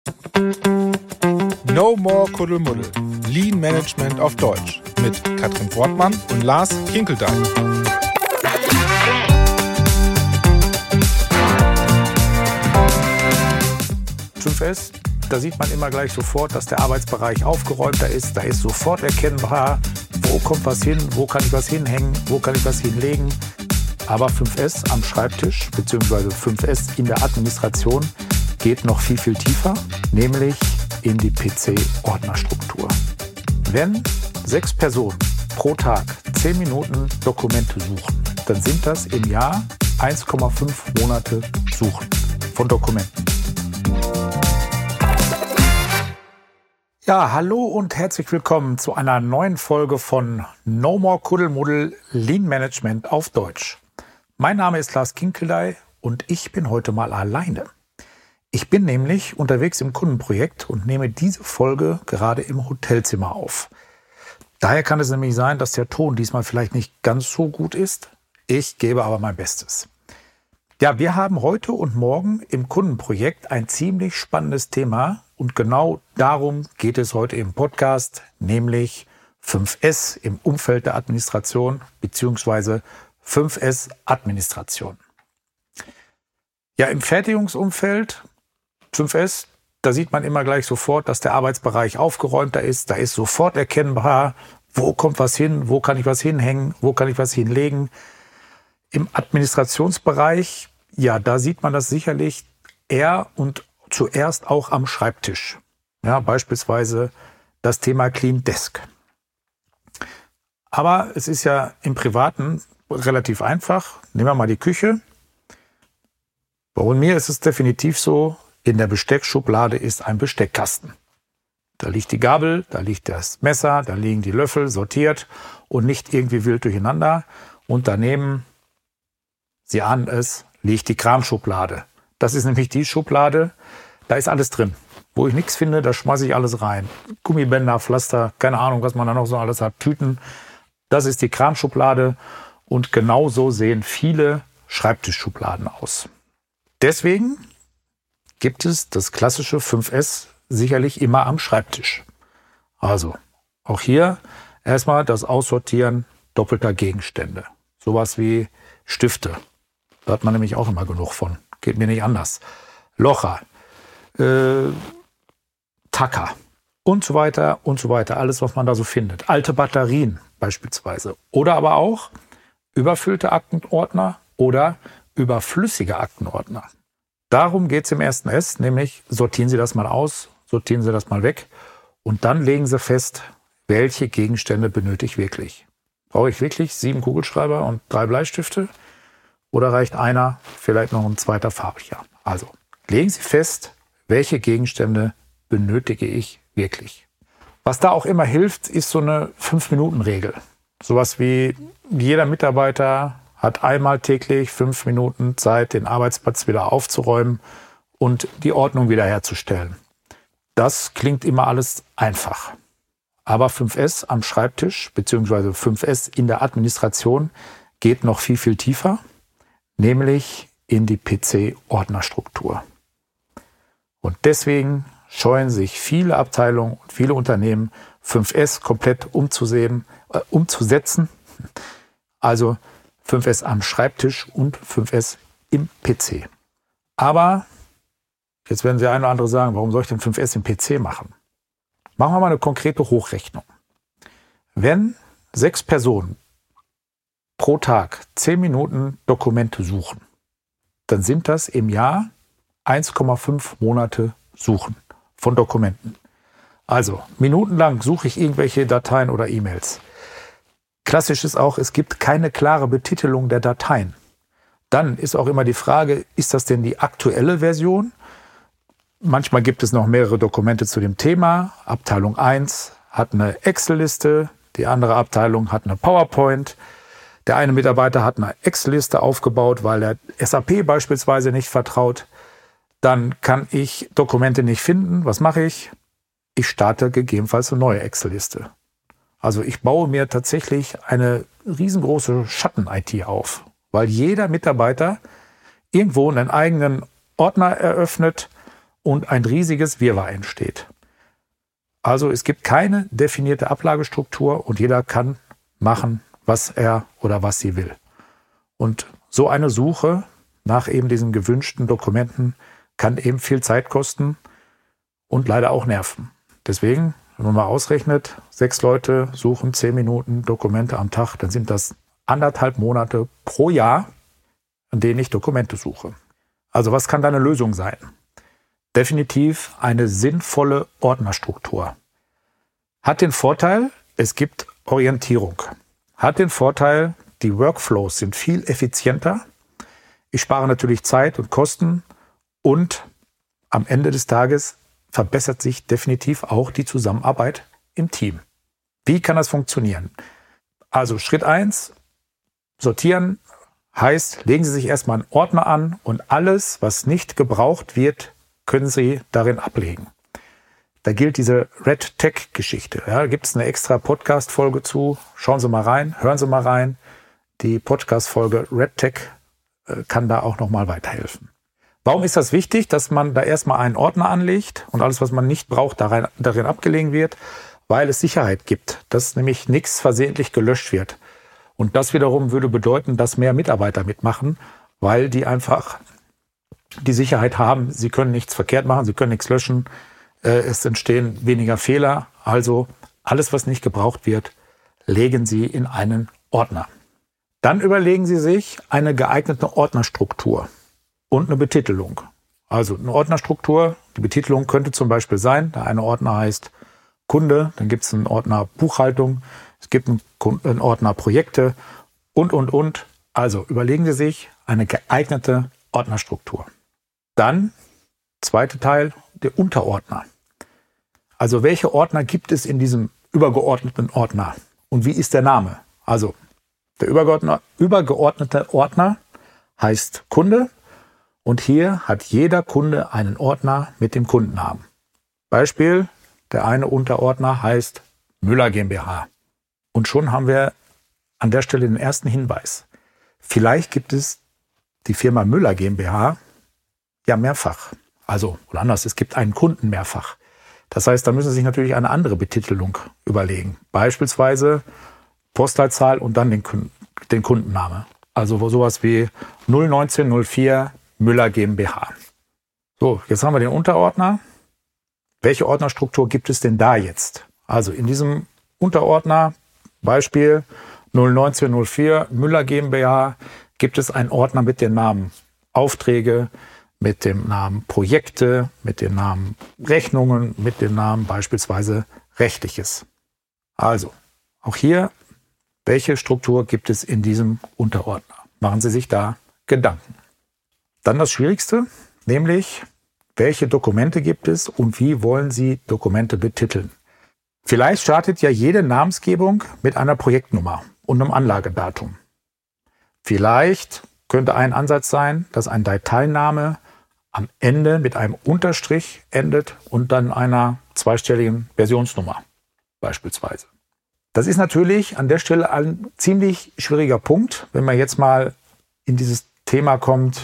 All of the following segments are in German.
No More Kuddelmuddel. Lean Management auf Deutsch mit Katrin Wortmann und Lars Kinkeldey. Fünf-S, da sieht man immer gleich sofort, dass der Arbeitsbereich aufgeräumter ist. Da ist sofort erkennbar, wo kommt was hin, wo kann ich was hinhängen, wo kann ich was hinlegen. Aber 5S am Schreibtisch bzw. 5S in der Administration geht noch viel, viel tiefer, nämlich in die PC-Ordnerstruktur. Wenn 6 Personen pro Tag 10 Minuten Dokumente suchen, dann sind das im Jahr 1,5 Monate Suchen von Dokumenten. Ja, hallo und herzlich willkommen zu einer neuen Folge von No More Kuddelmuddel Lean Management auf Deutsch. Mein Name ist Lars Kinkeldey und ich bin heute mal alleine. Ich bin nämlich unterwegs im Kundenprojekt und nehme diese Folge gerade im Hotelzimmer auf. Daher kann es nämlich sein, dass der Ton diesmal vielleicht nicht ganz so gut ist. Ich gebe aber mein Bestes. Ja, wir haben heute und morgen im Kundenprojekt ein ziemlich spannendes Thema und genau darum geht es heute im Podcast, nämlich 5S im Umfeld der Administration bzw. 5S Administration. Ja, im Fertigungsumfeld 5S, da sieht man immer gleich sofort, dass der Arbeitsbereich aufgeräumter ist. Da ist sofort erkennbar, wo kommt was hin, wo kann ich was hinhängen, wo kann ich was hinlegen. Im Administrationsbereich, ja, da sieht man das sicherlich eher und zuerst auch am Schreibtisch. Ja, beispielsweise das Thema Clean Desk. Aber es ist ja im Privaten relativ einfach. Nehmen wir mal die Küche. Bei mir ist es definitiv so, in der Besteckschublade ist ein Besteckkasten. Da liegt die Gabel, da liegt das Messer, da liegen die Löffel sortiert und nicht irgendwie wild durcheinander. Und daneben, Sie ahnen es, liegt die Kramschublade. Das ist nämlich die Schublade, da ist alles drin. Wo ich nichts finde, da schmeiße ich alles rein. Gummibänder, Pflaster, keine Ahnung, was man da noch so alles hat, Tüten. Das ist die Kramschublade und genauso sehen viele Schreibtischschubladen aus. Deswegen gibt es das klassische 5S sicherlich immer am Schreibtisch. Also auch hier erstmal das Aussortieren doppelter Gegenstände. Sowas wie Stifte. Da hat man nämlich auch immer genug von. Geht mir nicht anders. Locher, Tacker und so weiter und so weiter. Alles, was man da so findet. Alte Batterien beispielsweise. Oder aber auch überfüllte Aktenordner oder überflüssige Aktenordner. Darum geht es im ersten S, nämlich sortieren Sie das mal aus, sortieren Sie das mal weg und dann legen Sie fest, welche Gegenstände benötige ich wirklich. Brauche ich wirklich 7 Kugelschreiber und 3 Bleistifte oder reicht einer, vielleicht noch ein zweiter farblicher? Also legen Sie fest, welche Gegenstände benötige ich wirklich. Was da auch immer hilft, ist so eine 5-Minuten-Regel. Sowas wie jeder Mitarbeiter hat einmal täglich 5 Minuten Zeit, den Arbeitsplatz wieder aufzuräumen und die Ordnung wiederherzustellen. Das klingt immer alles einfach. Aber 5S am Schreibtisch bzw. 5S in der Administration geht noch viel, viel tiefer, nämlich in die PC-Ordnerstruktur. Und deswegen scheuen sich viele Abteilungen und viele Unternehmen, 5S komplett umzusetzen. Also 5S am Schreibtisch und 5S im PC. Aber jetzt werden Sie ein oder andere sagen, warum soll ich denn 5S im PC machen? Machen wir mal eine konkrete Hochrechnung. Wenn 6 Personen pro Tag 10 Minuten Dokumente suchen, dann sind das im Jahr 1,5 Monate Suchen von Dokumenten. Also minutenlang suche ich irgendwelche Dateien oder E-Mails. Klassisch ist auch, es gibt keine klare Betitelung der Dateien. Dann ist auch immer die Frage, ist das denn die aktuelle Version? Manchmal gibt es noch mehrere Dokumente zu dem Thema. Abteilung 1 hat eine Excel-Liste, die andere Abteilung hat eine PowerPoint. Der eine Mitarbeiter hat eine Excel-Liste aufgebaut, weil er SAP beispielsweise nicht vertraut. Dann kann ich Dokumente nicht finden. Was mache ich? Ich starte gegebenenfalls eine neue Excel-Liste. Also ich baue mir tatsächlich eine riesengroße Schatten-IT auf, weil jeder Mitarbeiter irgendwo einen eigenen Ordner eröffnet und ein riesiges Wirrwarr entsteht. Also es gibt keine definierte Ablagestruktur und jeder kann machen, was er oder was sie will. Und so eine Suche nach eben diesen gewünschten Dokumenten kann eben viel Zeit kosten und leider auch nerven. Deswegen, wenn man mal ausrechnet, 6 Leute suchen 10 Minuten Dokumente am Tag, dann sind das 1,5 Monate pro Jahr, an denen ich Dokumente suche. Also was kann da eine Lösung sein? Definitiv eine sinnvolle Ordnerstruktur. Hat den Vorteil, es gibt Orientierung. Hat den Vorteil, die Workflows sind viel effizienter. Ich spare natürlich Zeit und Kosten und am Ende des Tages verbessert sich definitiv auch die Zusammenarbeit im Team. Wie kann das funktionieren? Also Schritt 1, sortieren heißt, legen Sie sich erstmal einen Ordner an und alles, was nicht gebraucht wird, können Sie darin ablegen. Da gilt diese Red Tech-Geschichte. Ja, da gibt es eine extra Podcast-Folge zu. Schauen Sie mal rein, hören Sie mal rein. Die Podcast-Folge Red Tech kann da auch nochmal weiterhelfen. Warum ist das wichtig, dass man da erstmal einen Ordner anlegt und alles, was man nicht braucht, darin abgelegen wird? Weil es Sicherheit gibt, dass nämlich nichts versehentlich gelöscht wird. Und das wiederum würde bedeuten, dass mehr Mitarbeiter mitmachen, weil die einfach die Sicherheit haben, sie können nichts verkehrt machen, sie können nichts löschen, es entstehen weniger Fehler. Also alles, was nicht gebraucht wird, legen Sie in einen Ordner. Dann überlegen Sie sich eine geeignete Ordnerstruktur und eine Betitelung. Also eine Ordnerstruktur, die Betitelung könnte zum Beispiel sein, der eine Ordner heißt Kunde, dann gibt es einen Ordner Buchhaltung, es gibt einen Ordner Projekte und. Also überlegen Sie sich eine geeignete Ordnerstruktur. Dann, zweiter Teil, der Unterordner. Also welche Ordner gibt es in diesem übergeordneten Ordner? Und wie ist der Name? Also der übergeordnete Ordner heißt Kunde und hier hat jeder Kunde einen Ordner mit dem Kundennamen. Beispiel, der eine Unterordner heißt Müller GmbH. Und schon haben wir an der Stelle den ersten Hinweis. Vielleicht gibt es die Firma Müller GmbH ja mehrfach. Also, oder anders, es gibt einen Kunden mehrfach. Das heißt, da müssen Sie sich natürlich eine andere Betitelung überlegen. Beispielsweise Postleitzahl und dann den Kundenname. Also sowas wie 01904 Müller GmbH. So, jetzt haben wir den Unterordner. Welche Ordnerstruktur gibt es denn da jetzt? Also in diesem Unterordner, Beispiel 01904 Müller GmbH, gibt es einen Ordner mit dem Namen Aufträge, mit dem Namen Projekte, mit dem Namen Rechnungen, mit dem Namen beispielsweise Rechtliches. Also, auch hier, welche Struktur gibt es in diesem Unterordner? Machen Sie sich da Gedanken. Dann das Schwierigste, nämlich, welche Dokumente gibt es und wie wollen Sie Dokumente betiteln? Vielleicht startet ja jede Namensgebung mit einer Projektnummer und einem Anlagedatum. Vielleicht könnte ein Ansatz sein, dass ein Dateiname am Ende mit einem Unterstrich endet und dann einer zweistelligen Versionsnummer beispielsweise. Das ist natürlich an der Stelle ein ziemlich schwieriger Punkt, wenn man jetzt mal in dieses Thema kommt,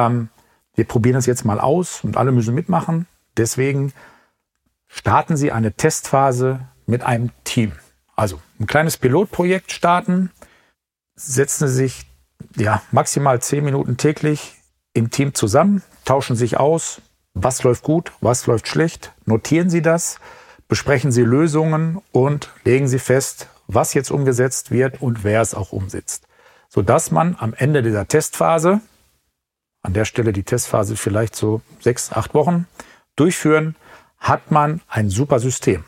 wir probieren das jetzt mal aus und alle müssen mitmachen. Deswegen starten Sie eine Testphase mit einem Team. Also ein kleines Pilotprojekt starten, setzen Sie sich maximal 10 Minuten täglich im Team zusammen, tauschen sich aus, was läuft gut, was läuft schlecht, notieren Sie das, besprechen Sie Lösungen und legen Sie fest, was jetzt umgesetzt wird und wer es auch umsetzt. Sodass man am Ende dieser Testphase, an der Stelle die Testphase vielleicht so 6-8 Wochen durchführen, hat man ein super System.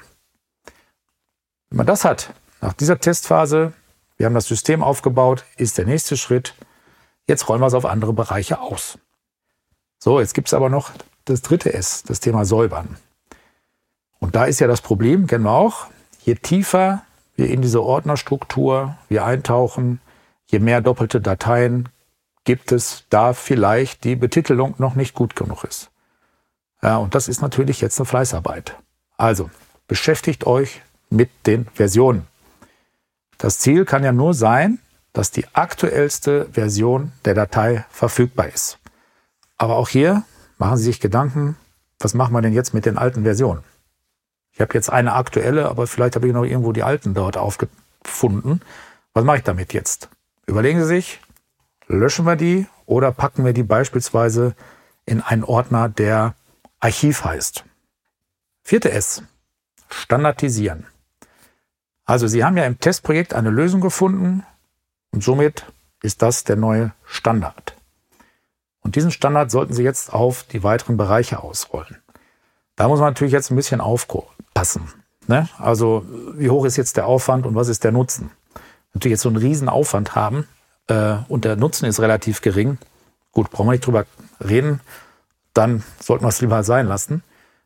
Wenn man das hat, nach dieser Testphase, wir haben das System aufgebaut, ist der nächste Schritt, jetzt rollen wir es auf andere Bereiche aus. So, jetzt gibt es aber noch das dritte S, das Thema Säubern. Und da ist ja das Problem, kennen wir auch, je tiefer wir in diese Ordnerstruktur eintauchen, je mehr doppelte Dateien gibt es, da vielleicht die Betitelung noch nicht gut genug ist. Ja, und das ist natürlich jetzt eine Fleißarbeit. Also, beschäftigt euch mit den Versionen. Das Ziel kann ja nur sein, dass die aktuellste Version der Datei verfügbar ist. Aber auch hier machen Sie sich Gedanken, was machen wir denn jetzt mit den alten Versionen? Ich habe jetzt eine aktuelle, aber vielleicht habe ich noch irgendwo die alten dort aufgefunden. Was mache ich damit jetzt? Überlegen Sie sich, löschen wir die oder packen wir die beispielsweise in einen Ordner, der Archiv heißt. 4. S. Standardisieren. Also Sie haben ja im Testprojekt eine Lösung gefunden und somit ist das der neue Standard. Und diesen Standard sollten Sie jetzt auf die weiteren Bereiche ausrollen. Da muss man natürlich jetzt ein bisschen aufpassen. Ne? Also wie hoch ist jetzt der Aufwand und was ist der Nutzen? Natürlich jetzt so einen riesen Aufwand haben und der Nutzen ist relativ gering. Gut, brauchen wir nicht drüber reden, dann sollten wir es lieber sein lassen.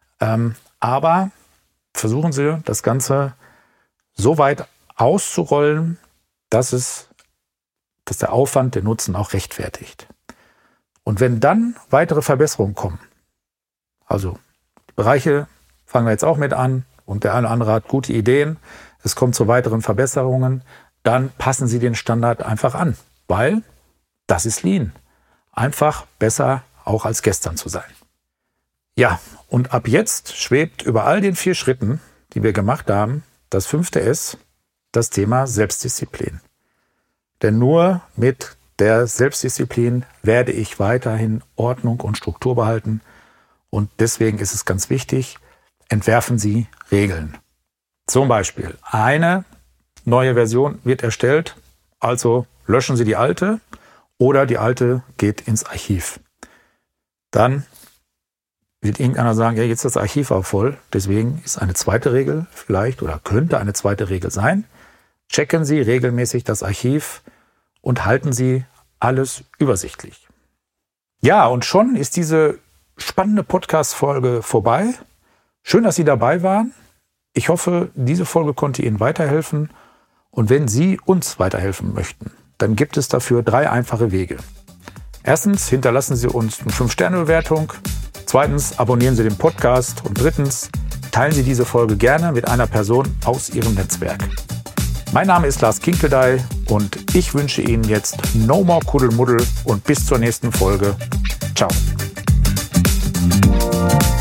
Aber versuchen Sie, das Ganze so weit auszurollen, dass der Aufwand den Nutzen auch rechtfertigt. Und wenn dann weitere Verbesserungen kommen, also die Bereiche fangen wir jetzt auch mit an und der eine oder andere hat gute Ideen, es kommt zu weiteren Verbesserungen, dann passen Sie den Standard einfach an, weil das ist Lean. Einfach besser auch als gestern zu sein. Ja, und ab jetzt schwebt über all den 4 Schritten, die wir gemacht haben, das 5. S, das Thema Selbstdisziplin. Denn nur mit der Selbstdisziplin werde ich weiterhin Ordnung und Struktur behalten. Und deswegen ist es ganz wichtig, entwerfen Sie Regeln. Zum Beispiel, eine neue Version wird erstellt, also löschen Sie die alte oder die alte geht ins Archiv. Dann wird irgendeiner sagen, ja, jetzt ist das Archiv auch voll, deswegen ist eine zweite Regel vielleicht oder könnte eine zweite Regel sein. Checken Sie regelmäßig das Archiv und halten Sie alles übersichtlich. Ja, und schon ist diese spannende Podcast-Folge vorbei. Schön, dass Sie dabei waren. Ich hoffe, diese Folge konnte Ihnen weiterhelfen. Und wenn Sie uns weiterhelfen möchten, dann gibt es dafür 3 einfache Wege. Erstens, hinterlassen Sie uns eine 5-Sterne-Bewertung. Zweitens, abonnieren Sie den Podcast. Und drittens, teilen Sie diese Folge gerne mit einer Person aus Ihrem Netzwerk. Mein Name ist Lars Kinkeldey und ich wünsche Ihnen jetzt no more Kuddelmuddel und bis zur nächsten Folge. Ciao.